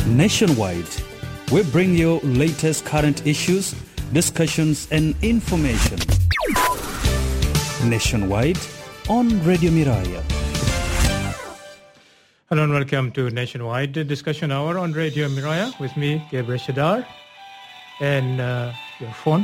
Nationwide, we bring you latest current issues, discussions and information. Nationwide on Radio Miraya. Hello and welcome to Nationwide Discussion Hour on Radio Miraya with me, Gabriel Shadar, and your phone.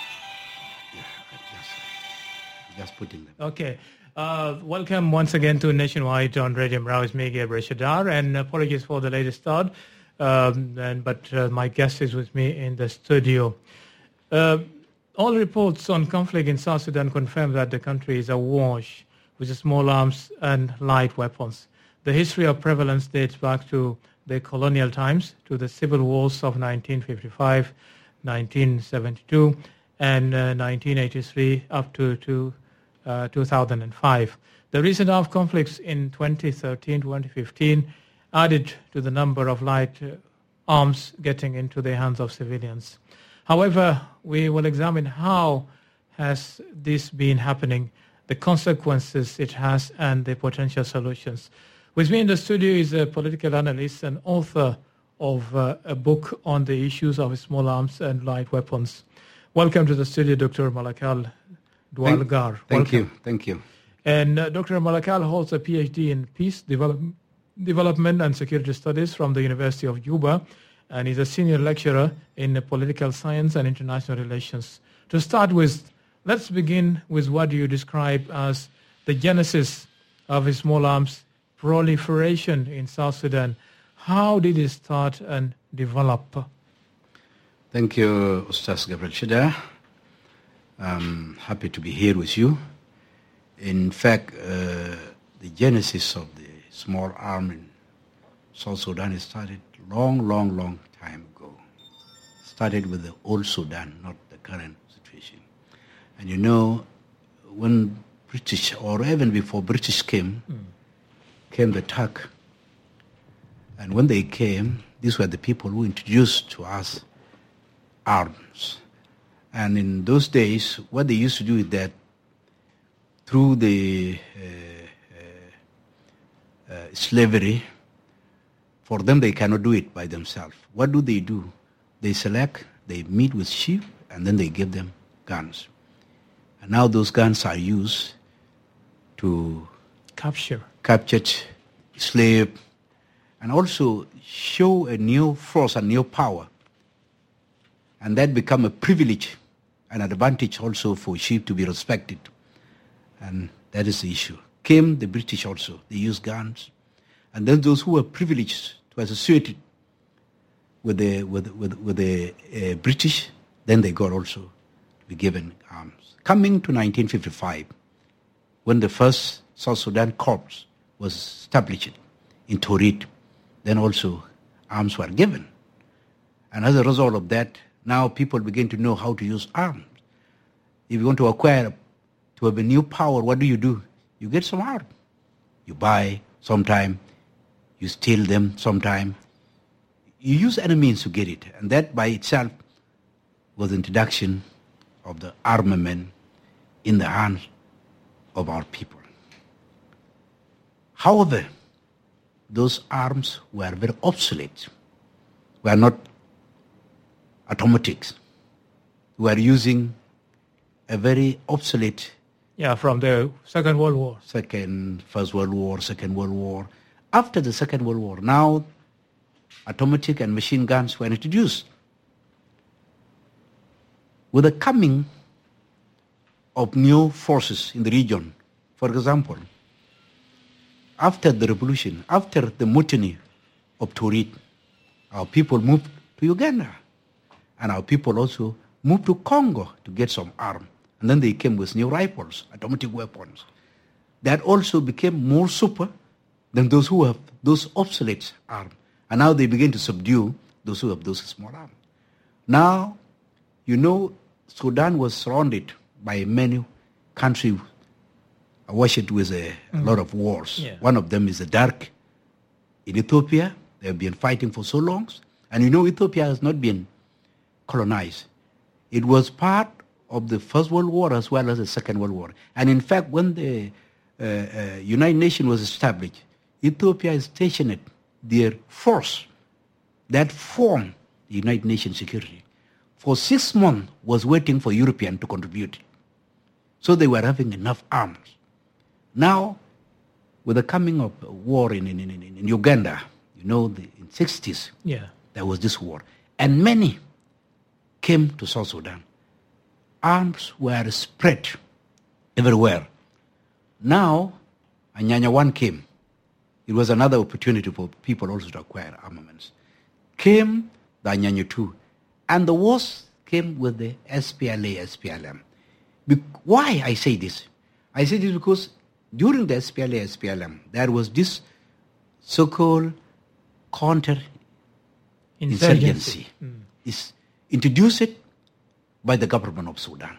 Just putting them. Okay. Welcome once again to Nationwide on Radio Miraya with me, Gabriel Shadar, and apologies for the latest start, but my guest is with me in the studio. All reports on conflict in South Sudan confirm that the country is awash with small arms and light weapons. The history of prevalence dates back to the colonial times, to the civil wars of 1955, 1972, and 1983 up to 2005. The recent armed conflicts in 2013-2015 added to the number of light arms getting into the hands of civilians. However, we will examine how has this been happening, the consequences it has, and the potential solutions. With me in the studio is a political analyst and author of a book on the issues of small arms and light weapons. Welcome to the studio, Dr. Malakal Dwalgar. Thank you. And Dr. Malakal holds a PhD in Peace Development and Security Studies from the University of Juba, and is a senior lecturer in political science and international relations. To start with, let's begin with what you describe as the genesis of small arms proliferation in South Sudan. How did it start and develop? Thank you, Ustaz Gabriel Shida. I'm happy to be here with you. In fact, the genesis of the small arm in South Sudan started long time ago. Started with the old Sudan, not the current situation. And you know, when British, or even before British came the Turk. And when they came, these were the people who introduced to us arms. And in those days, what they used to do is that through the slavery, for them they cannot do it by themselves. What do? They select, they meet with chief, and then they give them guns. And now those guns are used to capture slave, and also show a new force and new power. And that become a privilege, an advantage also for chief to be respected. And that is the issue. Came the British also. They used guns. And then those who were privileged to associate with the British, then they got also to be given arms. Coming to 1955, when the first South Sudan Corps was established in Torit, then also arms were given. And as a result of that, now people begin to know how to use arms. If you want to acquire, to have a new power, what do? You get some arms. You buy sometime, you steal them sometime. You use any means to get it. And that by itself was the introduction of the armament in the hands of our people. However, those arms were very obsolete, were not automatics. We are using a very obsolete... from the Second World War. First World War, Second World War. After the Second World War, now automatic and machine guns were introduced. With the coming of new forces in the region, for example, after the revolution, after the mutiny of Torit, our people moved to Uganda. And our people also moved to Congo to get some arms. And then they came with new rifles, automatic weapons. That also became more super than those who have those obsolete arms. And now they begin to subdue those who have those small arms. Now, you know, Sudan was surrounded by many countries washed with a lot of wars. Yeah. One of them is the Dark in Ethiopia. They have been fighting for so long. And you know, Ethiopia has not been colonized. It was part of the First World War as well as the Second World War. And in fact, when the United Nations was established, Ethiopia stationed their force that formed the United Nations Security, for 6 months was waiting for Europeans to contribute. So they were having enough arms. Now, with the coming of war in Uganda, in 60s, there was this war. And many came to South Sudan. Arms were spread everywhere. Now, Anyanya 1 came. It was another opportunity for people also to acquire armaments. Came the Anyanya 2. And the wars came with the SPLA, SPLM. Why I say this? I say this because during the SPLA, SPLM, there was this so-called counter-insurgency. It's introduced by the government of Sudan.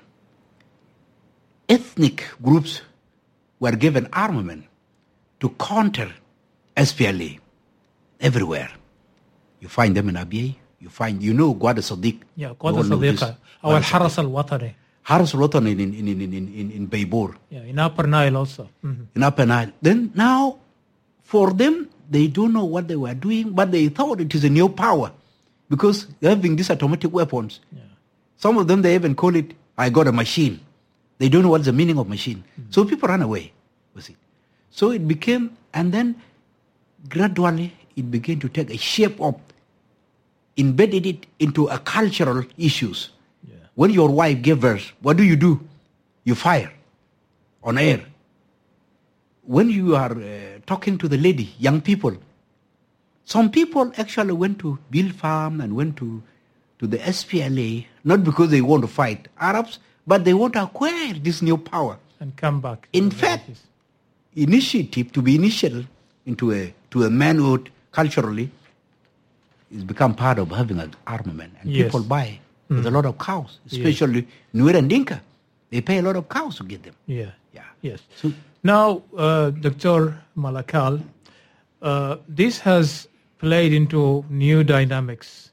Ethnic groups were given armament to counter SPLA everywhere. You find them in Abyei. Gwada Sadiq. Yeah, Gwada Sadiq. Our Haras al-Watani. Haras al-Watani in Baybor. Yeah, in Upper Nile also. Mm-hmm. In Upper Nile. Then now, for them, they don't know what they were doing, but they thought it is a new power because they're having these automatic weapons. Yeah. Some of them, they even call it, I got a machine. They don't know what's the meaning of machine. Mm-hmm. So people run away with it. So it became, and then gradually it began to take a shape of embedded it into a cultural issues. Yeah. When your wife gives birth, what do? You fire on air. When you are talking to the lady, young people, some people actually went to build farm and went to the SPLA, not because they want to fight Arabs, but they want to acquire this new power. And come back. In fact, initiative to be initiated into a manhood culturally is become part of having an armament. And people buy with a lot of cows, especially Nuer and Dinka. They pay a lot of cows to get them. Yeah. Yes. So, now, Dr. Malakal, this has played into new dynamics,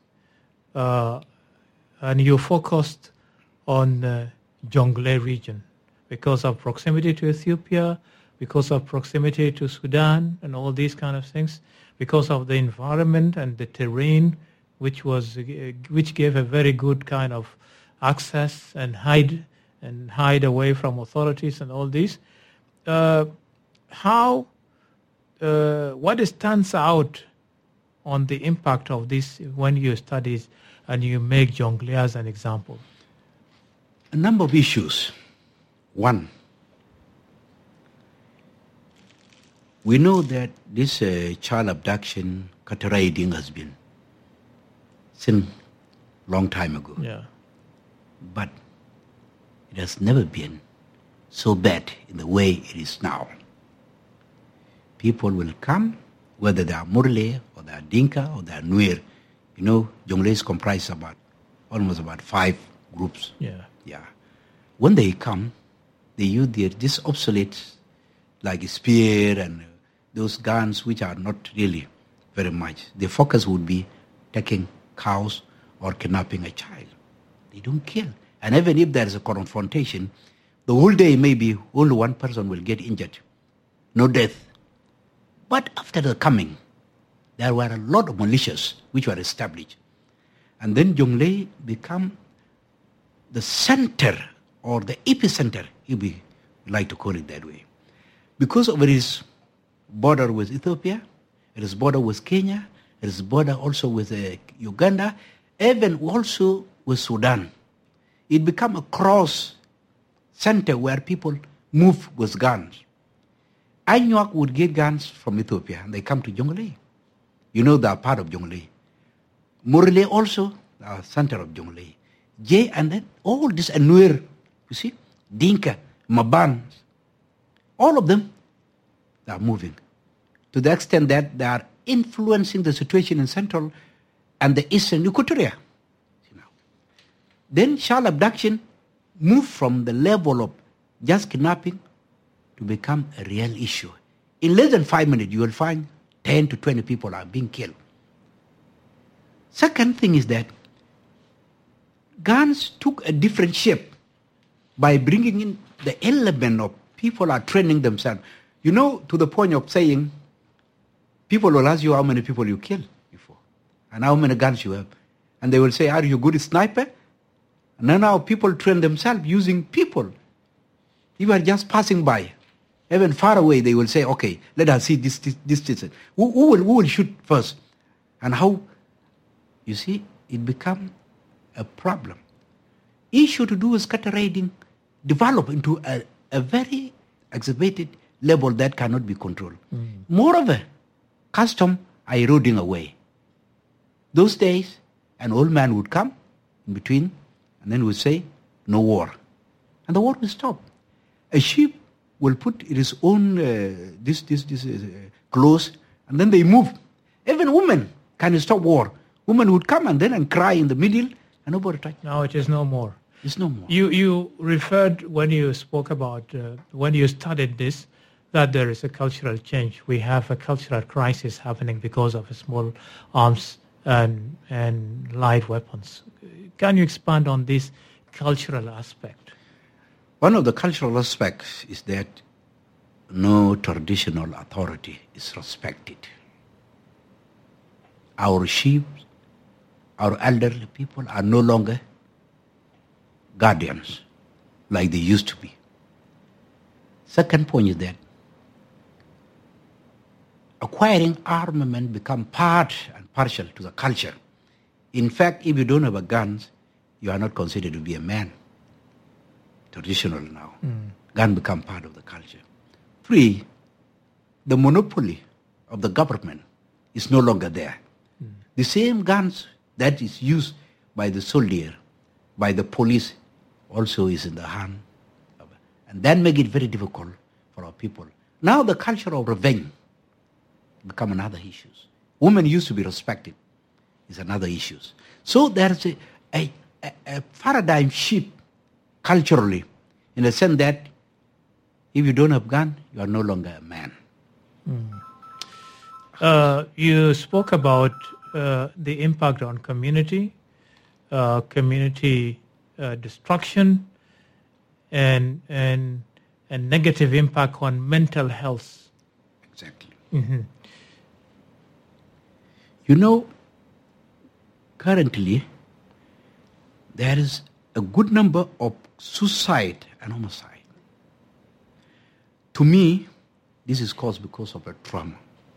and you focused on Jonglei region because of proximity to Ethiopia, because of proximity to Sudan, and all these kind of things, because of the environment and the terrain, which gave a very good kind of access and hide away from authorities and all these. What stands out on the impact of this when you study and you make Jonglei as an example? A number of issues. One, we know that this child abduction, cattle raiding has been since a long time ago. Yeah. But it has never been so bad in the way it is now. People will come, whether they are Murle or they are Dinka or they are Nuer. Jonglei is comprised almost about 5 groups. Yeah. When they come, they use this obsolete, like a spear and those guns which are not really very much. The focus would be taking cows or kidnapping a child. They don't kill. And even if there is a confrontation, the whole day maybe only one person will get injured. No death. But after the coming, there were a lot of militias which were established. And then Jonglei become the center or the epicenter, if we like to call it that way. Because of its border with Ethiopia, it is border with Kenya, it is border also with Uganda, even also with Sudan. It become a cross center where people move with guns. Anuak would get guns from Ethiopia and they come to Jonglei. They are part of Jonglei. Murle also, the center of Jonglei. And then all this Nuer, you see, Dinka, Maban, all of them, they are moving to the extent that they are influencing the situation in Central and the Eastern Equatoria. Then child abduction moved from the level of just kidnapping to become a real issue. In less than 5 minutes, you will find 10 to 20 people are being killed. Second thing is that guns took a different shape by bringing in the element of people are training themselves. To the point of saying, people will ask you how many people you killed before. and how many guns you have. And they will say, are you a good sniper? And then now people train themselves using people. You are just passing by. Even far away, they will say, okay, let us see this distance. Who will shoot first? And how? You see, it becomes a problem. Issue to do with cattle raiding develop into a very exacerbated level that cannot be controlled. Moreover, custom are eroding away. Those days, an old man would come in between and then would say, no war. And the war will stop. A sheep will put its own clothes and then they move. Even women can stop war. Women would come and cry in the middle and nobody touch. Now it is no more. It's no more. You referred when you spoke about, when you studied this, that there is a cultural change. We have a cultural crisis happening because of small arms and light weapons. Can you expand on this cultural aspect? One of the cultural aspects is that no traditional authority is respected. Our chiefs, our elderly people are no longer guardians like they used to be. Second point is that acquiring armament become part and partial to the culture. In fact, if you don't have a gun, you are not considered to be a man. Traditional now. Gun become part of the culture. 3, the monopoly of the government is no longer there. The same guns that is used by the soldier, by the police, also is in the hand. And that make it very difficult for our people. Now the culture of revenge become another issue. Women used to be respected is another issue. So there's a paradigm shift culturally in the sense that if you don't have gun, you are no longer a man. You spoke about the impact on community destruction, and negative impact on mental health. Exactly. Mm-hmm. You know, currently, there is a good number of suicide and homicide. To me, this is caused because of a trauma.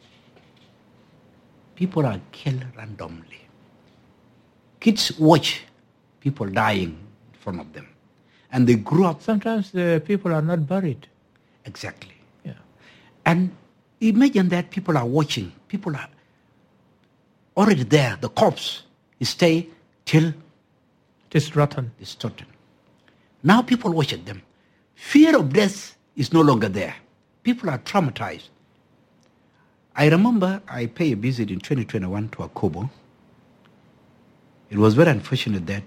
People are killed randomly. Kids watch people dying in front of them. And they grew up. Sometimes the people are not buried. Exactly. Yeah. And imagine that people are watching. People are already there. The corpse stay till It's rotten. it's total. Now people watch at them. Fear of death is no longer there. People are traumatized. I remember I paid a visit in 2021 to Akobo. It was very unfortunate that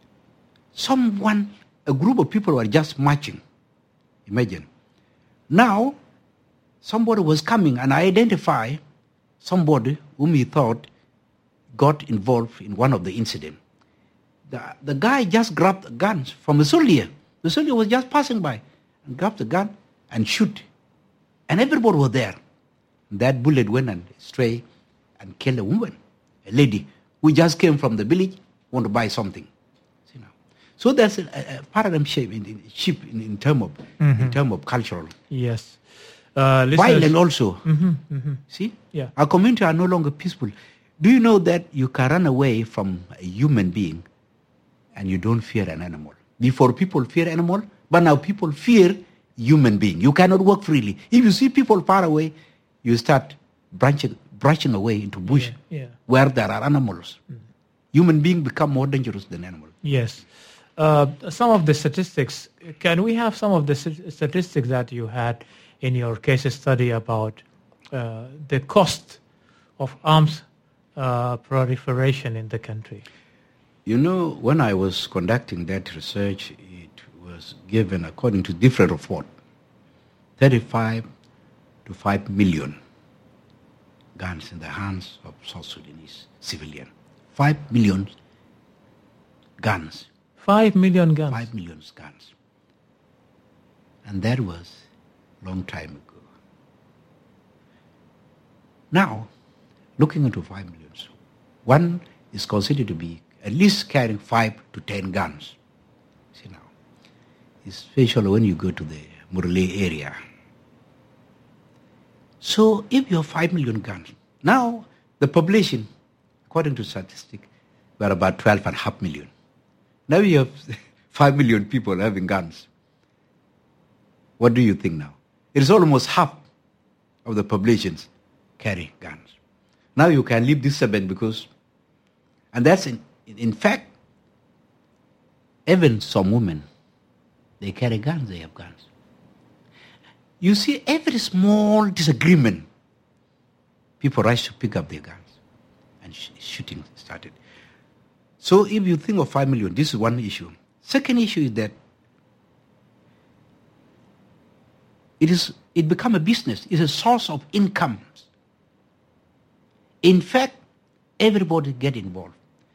a group of people were just marching. Imagine. Now, somebody was coming and identified somebody whom he thought got involved in one of the incidents. The guy just grabbed the guns from the soldier. The soldier was just passing by and grabbed the gun and shoot. And everybody was there. That bullet went and stray and killed a woman, a lady who just came from the village, want to buy something. See now. So there's a paradigm shift in terms of cultural. Yes. Violent also. See? Yeah. Our community are no longer peaceful. Do you know that you can run away from a human being and you don't fear an animal? Before people fear animal, but now people fear human being. You cannot walk freely. If you see people far away, you start branching away into bush where there are animals. Human beings become more dangerous than animals. Yes. Some of the statistics, can we have some of the statistics that you had in your case study about the cost of arms proliferation in the country? You know, when I was conducting that research, it was given, according to different reports, 35 to 5 million guns in the hands of South Sudanese civilians. 5 million guns. 5 million guns? 5 million guns. And that was a long time ago. Now, looking into 5 million, one is considered to be at least carrying 5 to 10 guns. See now, especially when you go to the Murle area. So if you have 5 million guns, now the population, according to statistics, were about 12.5 million. Now you have 5 million people having guns. What do you think now? It is almost half of the populations carry guns. Now you can leave this 7 because, and that's in fact, even some women, they carry guns, they have guns. You see, every small disagreement, people rush to pick up their guns and shooting started. So if you think of 5 million, this is one issue. Second issue is that it become a business. It's a source of income. In fact, everybody get involved.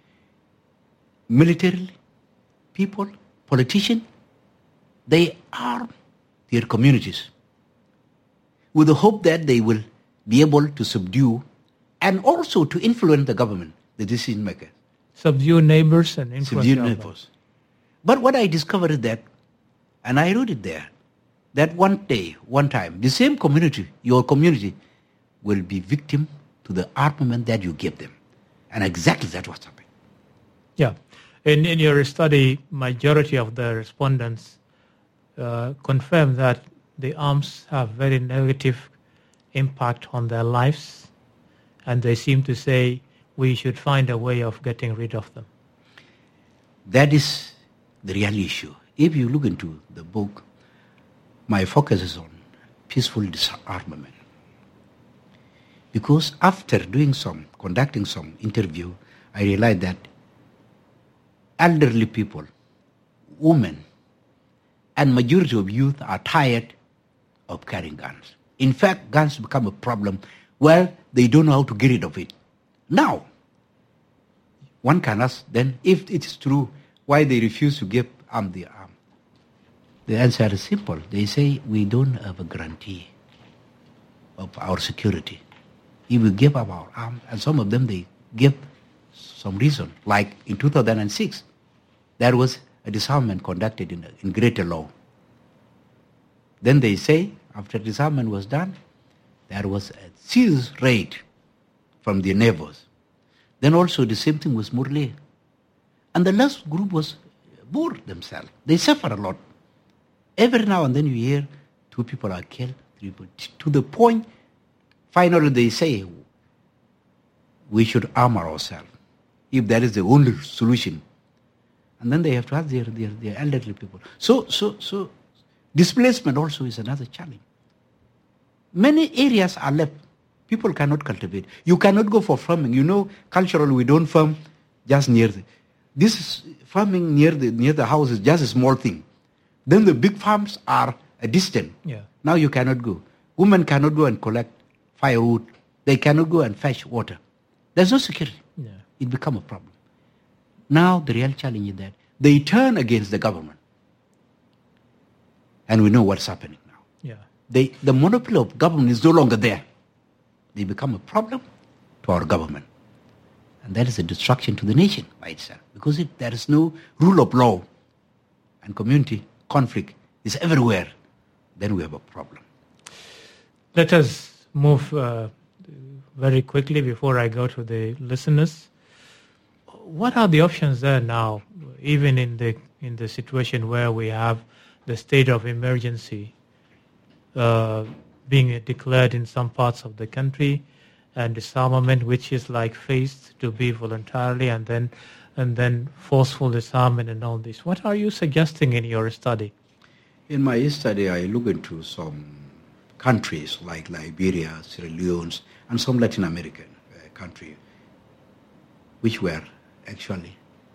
Militarily, people, politicians, they arm their communities with the hope that they will be able to subdue and also to influence the government, the decision maker. Subdue neighbors and influence Subdue neighbors. But what I discovered is that, and I wrote it there, that one day, one time, the same community, your community, will be victim to the armament that you give them. And exactly that's what's happening. Yeah. In your study, majority of the respondents confirm that the arms have very negative impact on their lives, and they seem to say we should find a way of getting rid of them. That is the real issue. If you look into the book, my focus is on peaceful disarmament. Because after conducting some interview, I realized that elderly people, women, and majority of youth are tired of carrying guns. In fact, guns become a problem where they don't know how to get rid of it. Now, one can ask then, if it is true, why they refuse to give the arm. The answer is simple. They say, we don't have a guarantee of our security. If we give up our arm, and some of them, they give some reason. Like in 2006, there was a disarmament conducted in Greater Law. Then they say, after disarmament was done, there was a serious raid from the neighbors. Then also the same thing was Murle. And the last group was Boer themselves. They suffer a lot. Every now and then you hear 2 people are killed, 3 people, to the point, finally they say, we should arm ourselves, if that is the only solution. And then they have to ask their elderly people. So displacement also is another challenge. Many areas are left. People cannot cultivate. You cannot go for farming. You know, culturally we don't farm just near farming near the house is just a small thing. Then the big farms are a distant. Yeah. Now you cannot go. Women cannot go and collect firewood. They cannot go and fetch water. There's no security. Yeah. It becomes a problem. Now the real challenge is that they turn against the government. And we know what's happening now. Yeah. The monopoly of government is no longer there. They become a problem to our government. And that is a destruction to the nation by itself. Because if there is no rule of law and community conflict is everywhere, then we have a problem. Let us move very quickly before I go to the listeners. What are the options there now, even in the situation where we have the state of emergency being declared in some parts of the country, and disarmament, which is like phased to be voluntarily, and then forceful disarmament and all this? What are you suggesting in your study? In my study, I look into some countries like Liberia, Sierra Leone, and some Latin American countries, which were actually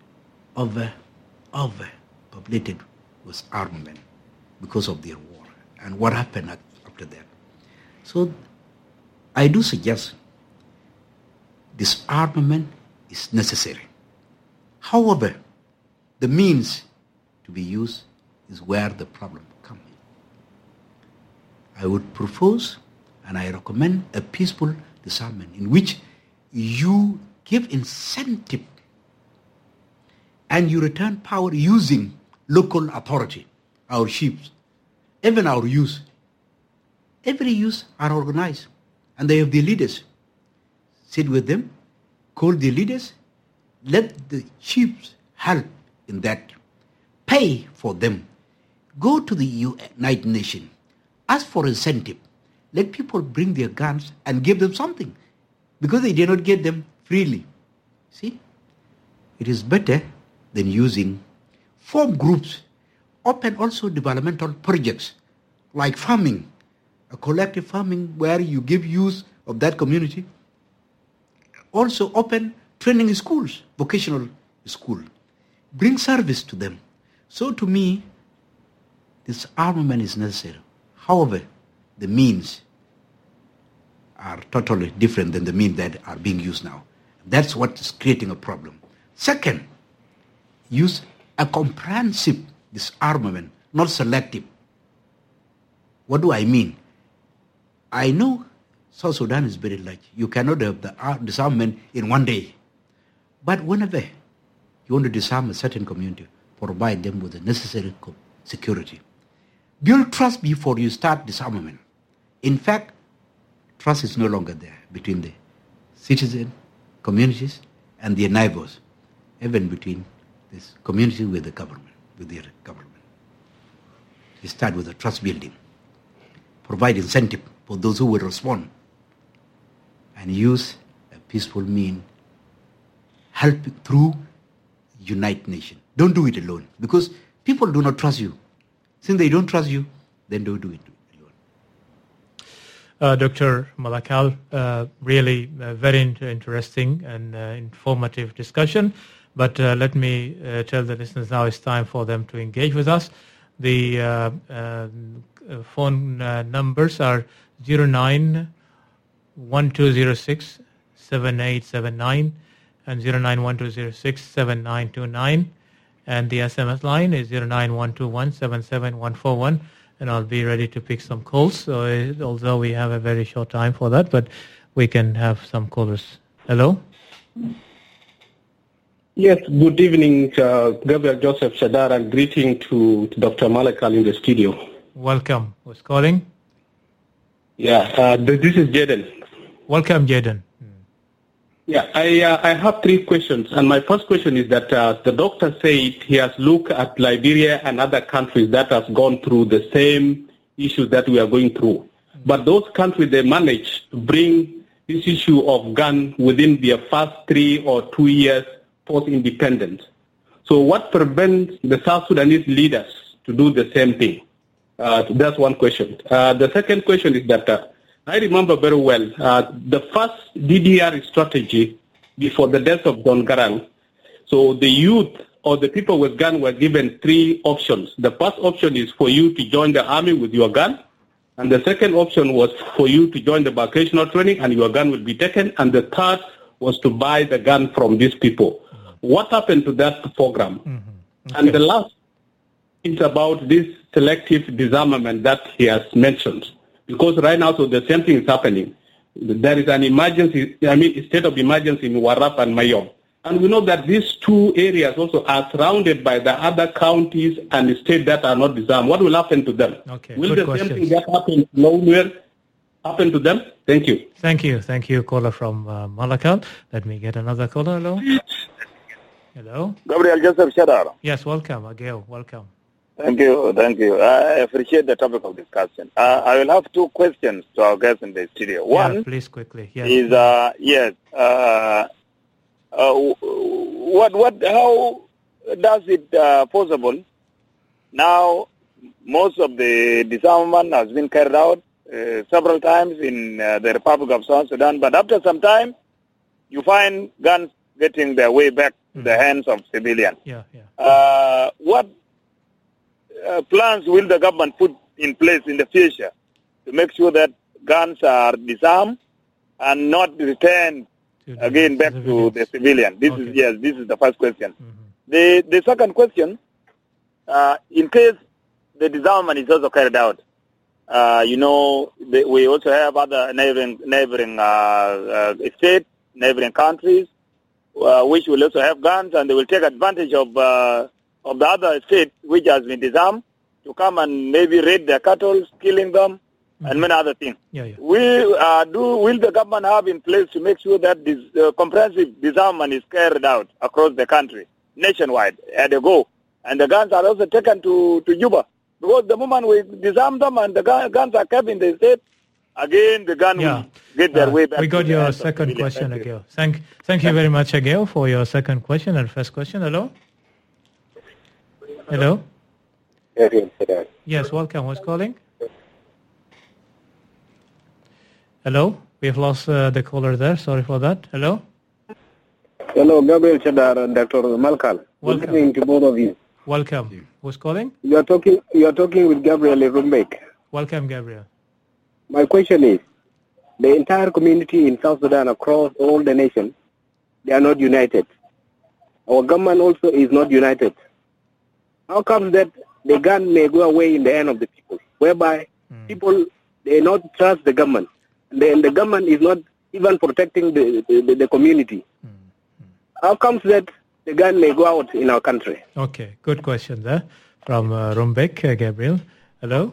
overpopulated with armament because of their war. And what happened after that? So I do suggest disarmament is necessary. However, the means to be used is where the problem comes in. I would propose and I recommend a peaceful disarmament in which you give incentive and you return power using local authority, our chiefs, even our youth. Every youth are organized and they have the leaders. Sit with them, call the leaders, let the chiefs help in that. Pay for them. Go to the United Nations. Ask for incentive. Let people bring their guns and give them something because they did not get them freely. See? It is better than using form groups. Open also developmental projects like farming, a collective farming where you give youth of that community. Also open training schools, vocational school. Bring service to them. So to me, this armament is necessary. However, the means are totally different than the means that are being used now. That's what is creating a problem. Second, use a comprehensive disarmament, not selective. What do I mean? I know South Sudan is very large. You cannot have the disarmament in one day. But whenever you want to disarm a certain community, provide them with the necessary security. Build trust before you start disarmament. In fact, trust is no longer there between the citizen, communities, and their neighbors, even between this community with the government, with their government. You start with the trust building. Provide incentive for those who will respond, and use a peaceful mean. Help through United Nations. Don't do it alone because people do not trust you. Since they don't trust you, then don't do it alone. Dr. Malakal, really very interesting and informative discussion. But let me tell the listeners now it's time for them to engage with us. The phone numbers are 09-1206-7879 and 09-1206-7929. And the SMS line is 09-121-77141. And I'll be ready to pick some calls. So although we have a very short time for that, but we can have some callers. Hello? Yes, good evening, Gabriel Joseph Shadar, and greeting to Dr. Malakal in the studio. Welcome. Who's calling? Yeah, this is Jaden. Welcome, Jaden. Yeah, I have three questions, and my first question is that the doctor said he has looked at Liberia and other countries that have gone through the same issues that we are going through. But those countries, they managed to bring this issue of gun within their first 3 or 2 years post-independence. So what prevents the South Sudanese leaders to do the same thing? That's one question. The second question is that I remember very well the first DDR strategy before the death of Don Garang. So the youth or the people with gun were given 3 options. The first option is for you to join the army with your gun. And the second option was for you to join the vocational training and your gun will be taken. And the third was to buy the gun from these people. What happened to that program? Mm-hmm. Okay. And the last is about this selective disarmament that he has mentioned. Because right now, so the same thing is happening. There is an emergency, state of emergency in Warrap and Mayom. And we know that these 2 areas also are surrounded by the other counties and the states that are not disarmed. What will happen to them? Okay, will the same thing that happened nowhere happen to them? Thank you. Thank you. Thank you, caller from Malakal. Let me get another caller. Hello. Hello. Gabriel Joseph Shadar. Yes, welcome. Again, welcome. Thank you. I appreciate the topic of discussion. I will have 2 questions to our guests in the studio. One, please quickly. Yes. Is how does it possible? Now, most of the disarmament has been carried out several times in the Republic of South Sudan, but after some time, you find guns getting their way back to the hands of civilians. What plans will the government put in place in the future to make sure that guns are disarmed and not returned again back to the civilian? This is the first question. Mm-hmm. The second question, in case the disarmament is also carried out, we also have other neighboring states, neighboring countries which will also have guns, and they will take advantage of the other states which has been disarmed to come and maybe raid their cattle, killing them, and many other things. Will the government have in place to make sure that this comprehensive disarmament is carried out across the country, nationwide, at a go, and the guns are also taken to Juba? Because the moment we disarm them and the guns are kept in the state, again the gun will get their way back. We got your second question, Agil. Thank you very much, Agil, for your second question and first question. Hello? Hello? Yes, welcome. Who's calling? Hello? We've lost the caller there. Sorry for that. Hello? Hello, Gabriel Chadar and Dr. Malkal. Welcome. Good evening to both of you. Welcome. Who's calling? You are talking with Gabriel Rumbek. Welcome, Gabriel. My question is, the entire community in South Sudan across all the nation, they are not united. Our government also is not united. How comes that the gun may go away in the hand of the people, whereby people, they not trust the government, and the government is not even protecting the community? How comes that the gun may go out in our country? Okay, good question there from Rumbek, Gabriel. Hello?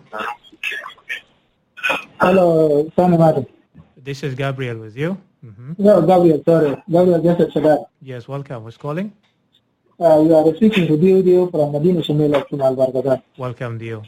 Hello, Sani Madam. This is Gabriel with you. No, Gabriel, sorry. Gabriel, just Chadar. Yes, welcome. Who's calling? You are speaking to Dio from Medina Shamil of Sumal Bargazan. Welcome, Dio.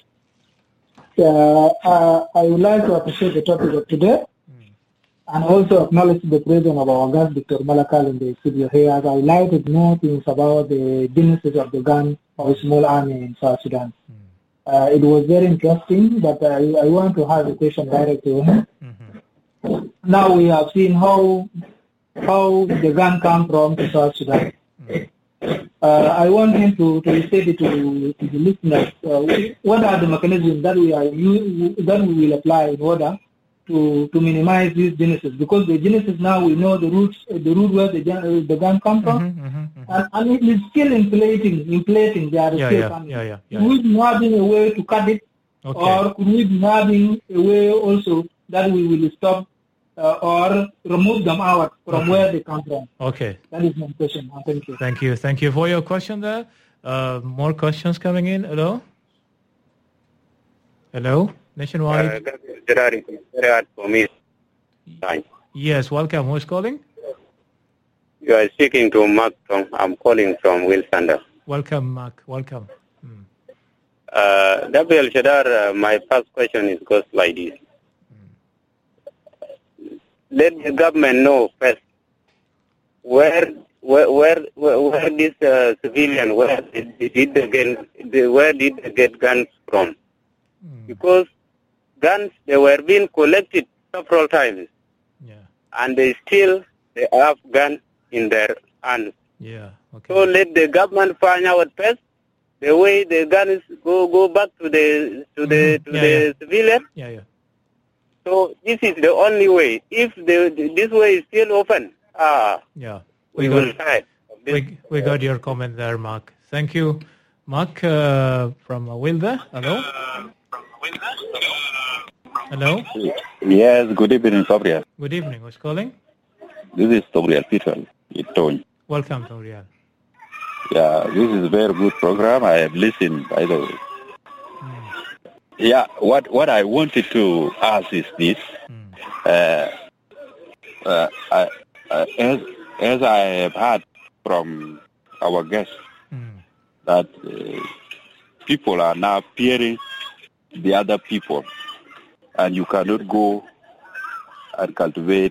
I would like to appreciate the topic of today and also acknowledge the presence of our guest, Dr. Malakal, in the studio here. As I highlighted more things about the genesis of the gun of a small army in South Sudan. It was very interesting, but I want to have a question direct to him. Now we have seen how the gun come from to South Sudan. I want him to state it to the listeners. What are the mechanisms that we will apply in order to minimize these genesis? Because the genesis now we know the root where the gun come from, and it is still inflating. They are still coming. Could we be having a way to cut it, or could we be having a way also that we will stop or remove them out from where they come from? Okay. That is my question. Thank you. Thank you. Thank you for your question there. More questions coming in. Hello? Hello? Nationwide? Very hard for me. Yes, welcome. Who's calling? You are speaking to Mark I'm calling from Wilsander. Welcome, Mark. Welcome. Gabriel Shadar, my first question goes like this. Let the government know first where this civilian where did they get guns from? Because guns they were being collected several times, and they have guns in their hands. So let the government find out first the way the guns go back to the civilian. So this is the only way. If this way is still open, we got your comment there, Mark. Thank you, Mark from Wilda. Hello. Hello. Yes. Good evening, Gabriel. Good evening. Who's calling? This is Gabriel Peter. Welcome, Gabriel. Yeah, this is a very good program. I have listened, by the way. Yeah, what I wanted to ask is this. As I have heard from our guests, that people are now fearing the other people, and you cannot go and cultivate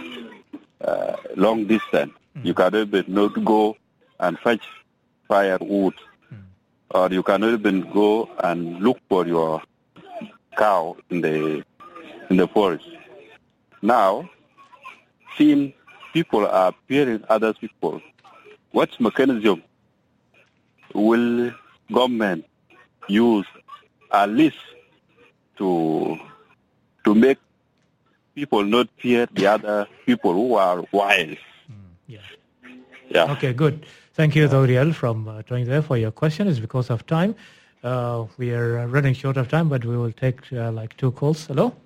long distance. You cannot even not go and fetch firewood, or you cannot even go and look for your cow in the forest. Now, since people are fearing other people, what mechanism will government use at least to make people not fear the other people who are wild? Yeah. Okay, good. Thank you, Gabriel, from joining there for your question. It's because of time. We are running short of time, but we will take like 2 calls. Hello?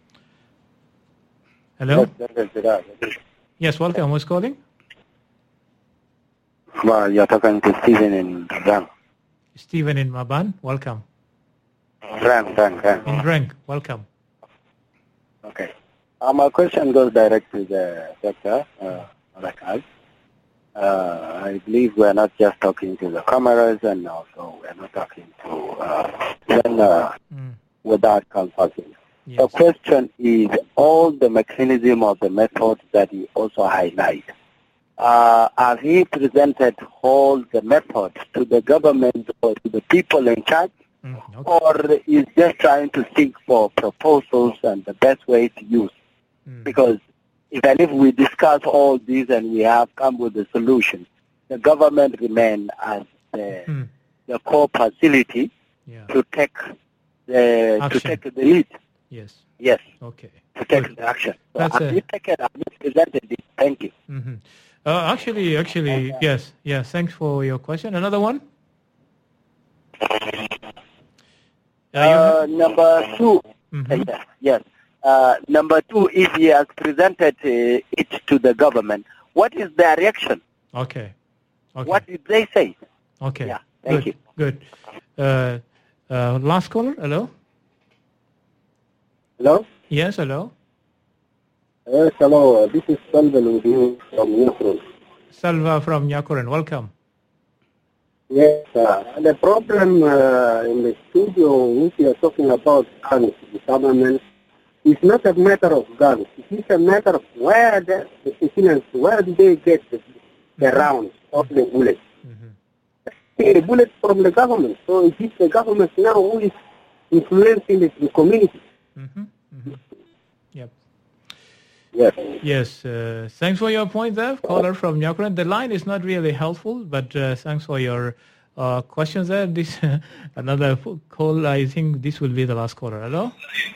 Hello? Yes, welcome. Who's calling? Well, you're talking to Stephen in Rang. Stephen in Maban, welcome. Rang. In Rang, welcome. Okay. My question goes direct to the doctor, Malakal. I believe we're not just talking to the cameras, and also we're not talking to without consulting. Yes. The question is all the mechanism of the methods that you also highlight. Have he presented all the methods to the government or to the people in charge, or is just trying to think for proposals and the best way to use? Because even if we discuss all these and we have come with a solution, the government remain as the core facility to take the lead. Yes. Yes. Okay. To take the action. So That's have you presented it? Thank you. Actually, yes. Thanks for your question. Another one? Number two. Yes. Number two, if he has presented it to the government, what is their reaction? Okay. What did they say? Okay. Yeah. Thank you. Good. Last caller. Hello. Hello? Yes. Hello. Yes, hello. This is Salva with you from Nyakuren. Salva from Nyakuren. Welcome. Yes, the problem in the studio, which you are talking about guns, disarmament, is not a matter of guns. It is a matter of where the civilians, where do they get the rounds of the bullets? The bullets from the government. So it is the government now who is influencing the community. Yep. Yes. Thanks for your point there, caller from Nyakuren. The line is not really helpful, but thanks for your questions there. This another call. I think this will be the last caller. Hello.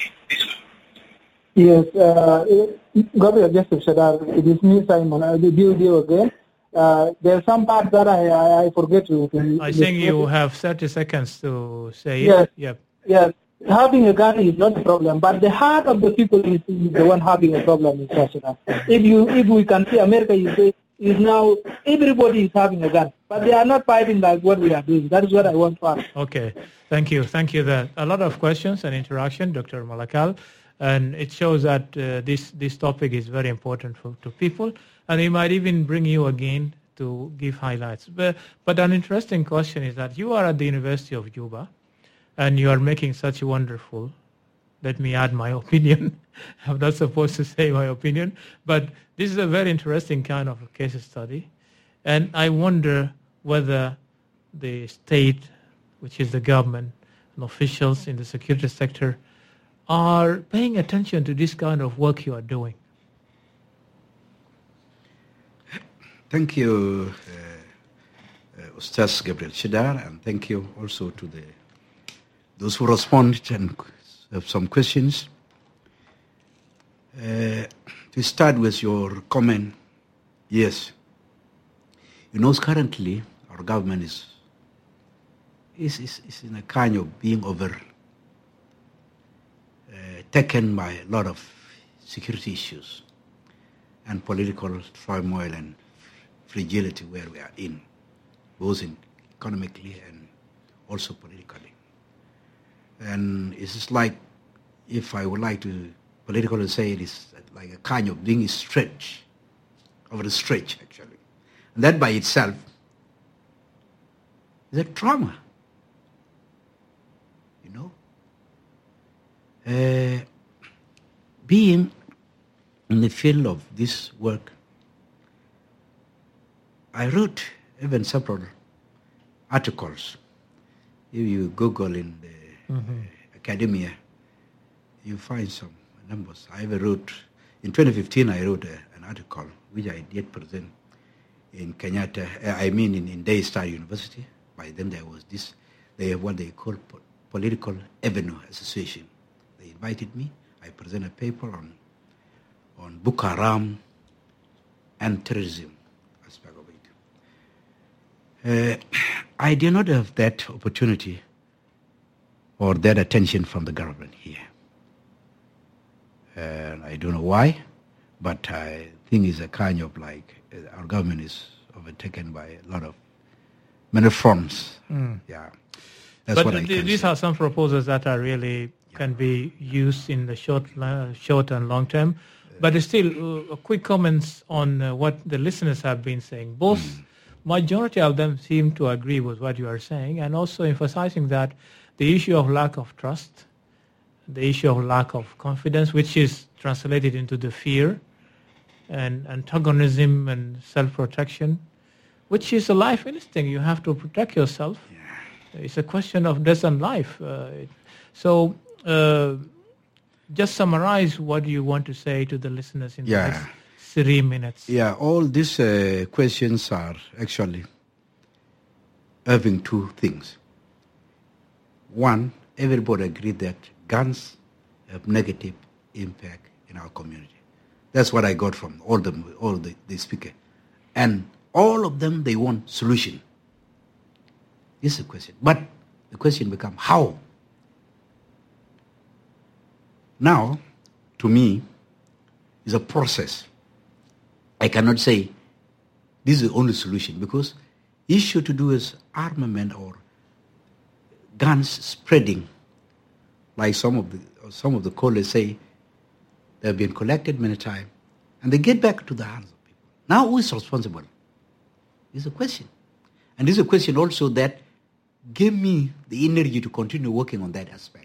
Yes, Gabriel Joseph Shadar, it is me, Simon. I will do you again. There's some part that I forget to. I think you have 30 seconds to say yes. it. Yep. Yes. Having a gun is not a problem, but the heart of the people is the one having a problem in South Sudan. If we can see, America is now, everybody is having a gun, but they are not fighting like what we are doing. That is what I want to ask. Okay. Thank you. There. A lot of questions and interaction, Dr. Malakal, and it shows that this topic is very important to people, and it might even bring you again to give highlights. But an interesting question is that you are at the University of Juba, and you are making such wonderful, let me add my opinion. I'm not supposed to say my opinion, but this is a very interesting kind of a case study. And I wonder whether the state, which is the government, and officials in the security sector are paying attention to this kind of work you are doing. Thank you, Ustaz Gabriel Shadar, and thank you also to those who responded and have some questions. To start with your comment, yes. You know, currently our government is in a kind of being taken by a lot of security issues and political turmoil and fragility where we are in, both economically and also politically. And it's just like, if I would like to politically say, it is like a kind of being stretched, over the stretch actually. And that by itself is a trauma, you know. Being in the field of this work, I wrote even several articles. If you Google in the academia, you find some numbers. I ever wrote, in 2015 I wrote an article which I did present in Kenyatta, in Daystar University. By then there was this, they have what they call Political Avenue Association. They invited me, I presented a paper on Boko Haram and terrorism aspect of it. I did not have that opportunity or that attention from the government here. And I don't know why, but I think it's a kind of like, our government is overtaken by a lot of many fronts. Yeah, that's but what I can these say. are some proposals that are really can be used in the short and long term. But still, quick comments on what the listeners have been saying. Both majority of them seem to agree with what you are saying, and also emphasizing that the issue of lack of trust, the issue of lack of confidence, which is translated into the fear and antagonism and self-protection, which is a life instinct. You have to protect yourself. Yeah. It's a question of death and life. Just summarize what you want to say to the listeners in the next 3 minutes. Yeah, all these questions are actually having two things. One, everybody agreed that guns have negative impact in our community. That's what I got from all the speakers. And all of them, they want solution. This is the question. But the question becomes how? Now, to me, it's a process. I cannot say this is the only solution because issue to do is armament or guns spreading, like some of the callers say, they have been collected many times, and they get back to the hands of people. Now, who is responsible? This is a question. And this is a question also that gave me the energy to continue working on that aspect.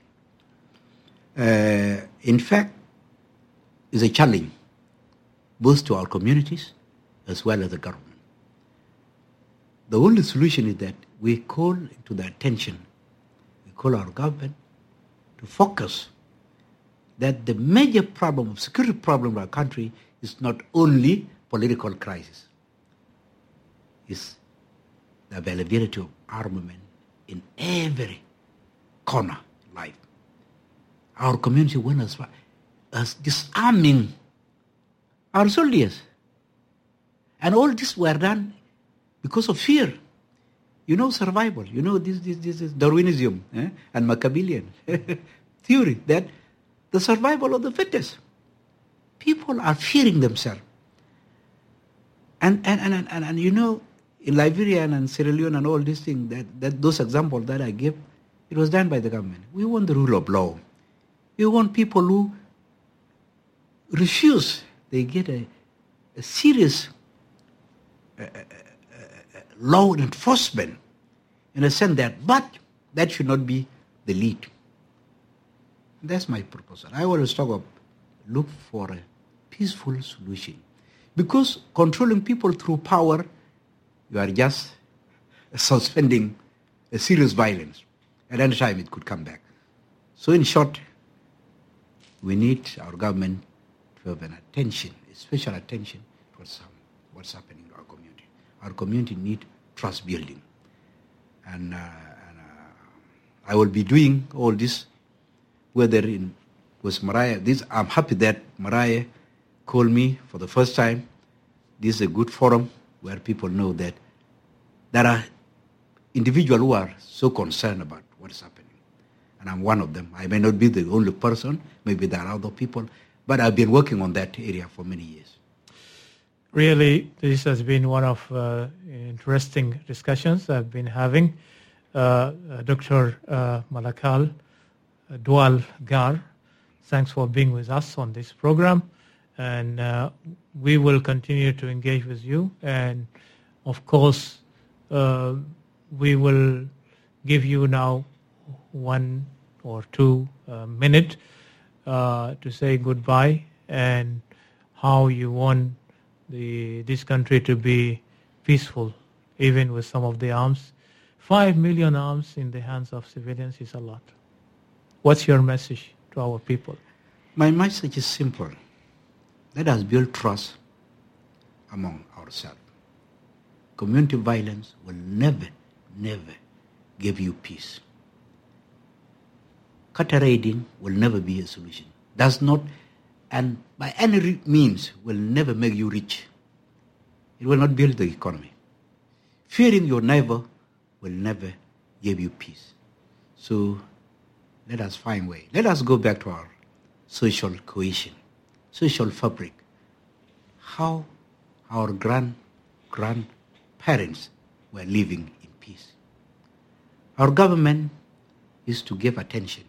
In fact, it's a challenge both to our communities as well as the government. The only solution is that we call to the attention, we call our government to focus that the major problem, security problem of our country is not only political crisis, it's the availability of armament in every corner of life. Our community went as far as disarming our soldiers. And all this were done because of fear. You know, survival. You know, this is Darwinism and Machiavellian theory that the survival of the fittest. People are fearing themselves. And you know, in Liberia and Sierra Leone and all these things, that those examples that I give, it was done by the government. We want the rule of law. We want people who refuse. They get a serious law enforcement in a sense that, but that should not be the lead. That's my proposal. I always talk about look for a peaceful solution. Because controlling people through power, you are just suspending a serious violence. At any time it could come back. So in short, we need our government to have an attention, special attention towards what's happening in our community. Our community needs trust building. And I will be doing all this, whether with Mariah. I'm happy that Mariah called me for the first time. This is a good forum where people know that there are individuals who are so concerned about what's happening. And I'm one of them. I may not be the only person. Maybe there are other people. But I've been working on that area for many years. Really, this has been one of interesting discussions I've been having. Dr. Malakal Dwal Gar, thanks for being with us on this program. And we will continue to engage with you. And, of course, we will give you now 1 or 2 minutes to say goodbye and how you want this country to be peaceful, even with some of the arms. 5 million arms in the hands of civilians is a lot. What's your message to our people? My message is simple. Let us build trust among ourselves. Community violence will never, never give you peace. Cattle raiding will never be a solution. Does not, and by any means, will never make you rich. It will not build the economy. Fearing your neighbor will never give you peace. So let us find a way. Let us go back to our social cohesion, social fabric. How our grandparents parents were living in peace. Our government is to give attention.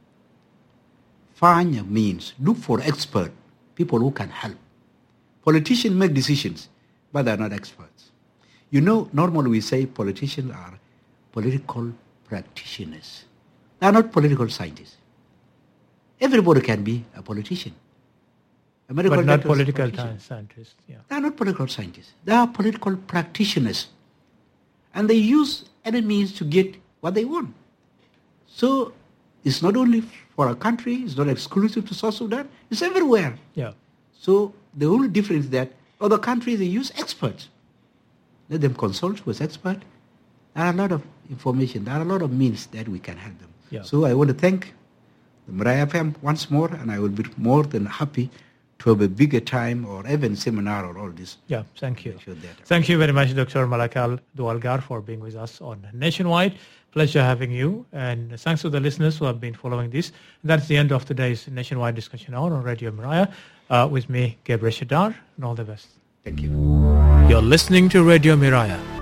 Find a means, look for experts, people who can help. Politicians make decisions, but they're not experts. You know, normally we say politicians are political practitioners. They are not political scientists. Everybody can be a politician. But not political scientists. Yeah. They are not political scientists. They are political practitioners. And they use any means to get what they want. So it's not only for a country, it's not exclusive to South Sudan, it's everywhere. Yeah. So the only difference is that other countries, they use experts. Let them consult with experts. There are a lot of information. There are a lot of means that we can help them. Yeah. So I want to thank the Mariah FM once more, and I will be more than happy to have a bigger time or even seminar or all this. Yeah, thank you. Thank you very much, Dr. Malakal Dualgar, for being with us on Nationwide. Pleasure having you. And thanks to the listeners who have been following this. That's the end of today's Nationwide Discussion Hour on Radio Mariah. With me, Gabriel Shadar, and all the best. Thank you. You're listening to Radio Mariah.